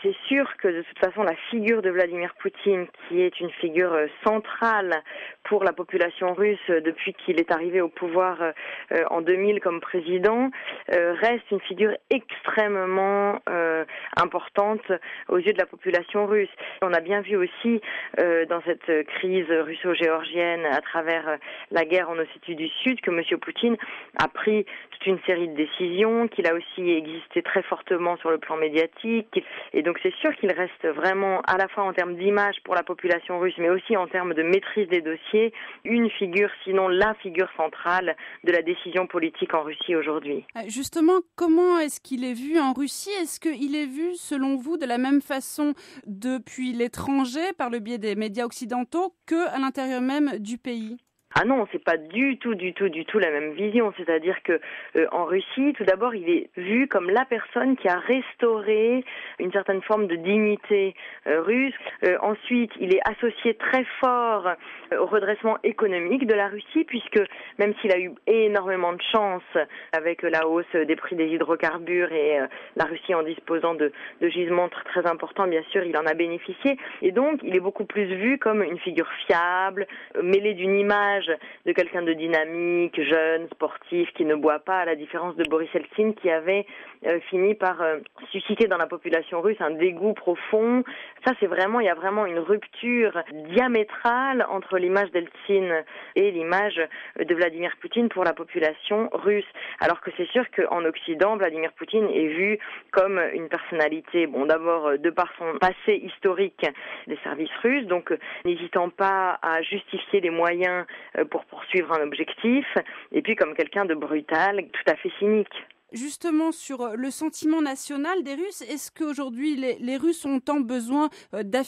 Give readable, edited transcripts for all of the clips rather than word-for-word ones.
C'est sûr que de toute façon la figure de Vladimir Poutine, qui est une figure centrale pour la population russe depuis qu'il est arrivé au pouvoir en 2000 comme président, reste une figure extrêmement importante aux yeux de la population russe. On a bien vu aussi dans cette crise russo-géorgienne à travers la guerre en Ossétie du Sud que M. Poutine a pris toute une série de décisions, qu'il a aussi existé très fortement sur le plan médiatique. Et donc c'est sûr qu'il reste vraiment, à la fois en termes d'image pour la population russe, mais aussi en termes de maîtrise des dossiers, une figure, sinon la figure centrale de la décision politique en Russie aujourd'hui. Justement, comment est-ce qu'il est vu en Russie ? Est-ce qu'il est vu, selon vous, de la même façon depuis l'étranger, par le biais des médias occidentaux, qu'à l'intérieur même du pays ? Ah non, c'est pas du tout la même vision. C'est-à-dire que en Russie, tout d'abord, il est vu comme la personne qui a restauré une certaine forme de dignité russe. Ensuite, il est associé très fort au redressement économique de la Russie, puisque même s'il a eu énormément de chance avec la hausse des prix des hydrocarbures et la Russie en disposant de gisements très, très importants, bien sûr, il en a bénéficié. Et donc, il est beaucoup plus vu comme une figure fiable, mêlée d'une image de quelqu'un de dynamique, jeune, sportif, qui ne boit pas, à la différence de Boris Eltsine qui avait fini par susciter dans la population russe un dégoût profond. Ça, il y a vraiment une rupture diamétrale entre l'image d'Eltsine et l'image de Vladimir Poutine pour la population russe. Alors que c'est sûr qu'en Occident, Vladimir Poutine est vu comme une personnalité, d'abord de par son passé historique des services russes, donc n'hésitant pas à justifier les moyens pour poursuivre un objectif, et puis comme quelqu'un de brutal, tout à fait cynique. Justement, sur le sentiment national des Russes, est-ce qu'aujourd'hui les Russes ont tant besoin d'affirmation ?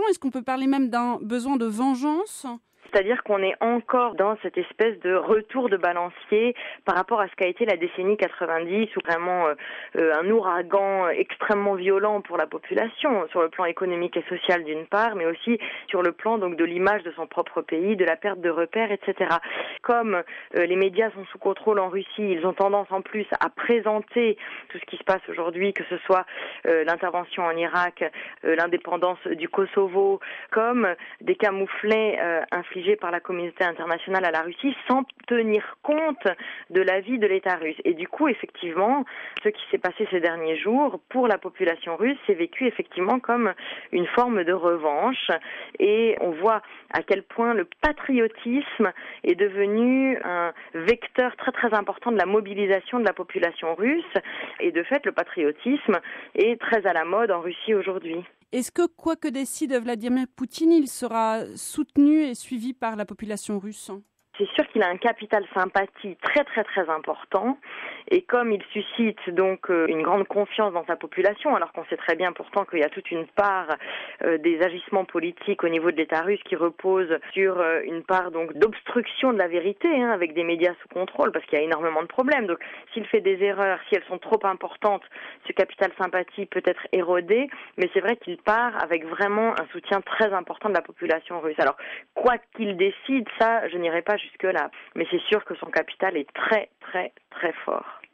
Est-ce qu'on peut parler même d'un besoin de vengeance ? C'est-à-dire qu'on est encore dans cette espèce de retour de balancier par rapport à ce qu'a été la décennie 90, où vraiment un ouragan extrêmement violent pour la population, sur le plan économique et social d'une part, mais aussi sur le plan donc de l'image de son propre pays, de la perte de repères, etc. Comme les médias sont sous contrôle en Russie, ils ont tendance en plus à présenter tout ce qui se passe aujourd'hui, que ce soit l'intervention en Irak, l'indépendance du Kosovo, comme des camouflets infligés par la communauté internationale à la Russie sans tenir compte de l'avis de l'État russe. Et du coup, effectivement, ce qui s'est passé ces derniers jours pour la population russe, c'est vécu effectivement comme une forme de revanche. Et on voit à quel point le patriotisme est devenu un vecteur très très important de la mobilisation de la population russe. Et de fait, le patriotisme est très à la mode en Russie aujourd'hui. Est-ce que, quoi que décide Vladimir Poutine, il sera soutenu et suivi par la population russe ? C'est sûr qu'il a un capital sympathie très très très important, et comme il suscite donc une grande confiance dans sa population, alors qu'on sait très bien pourtant qu'il y a toute une part des agissements politiques au niveau de l'État russe qui repose sur une part donc d'obstruction de la vérité, avec des médias sous contrôle, parce qu'il y a énormément de problèmes. Donc s'il fait des erreurs, si elles sont trop importantes, ce capital sympathie peut être érodé, mais c'est vrai qu'il part avec vraiment un soutien très important de la population russe. Alors quoi qu'il décide, ça je n'irai pas jusque-là. Mais c'est sûr que son capital est très, très, très fort.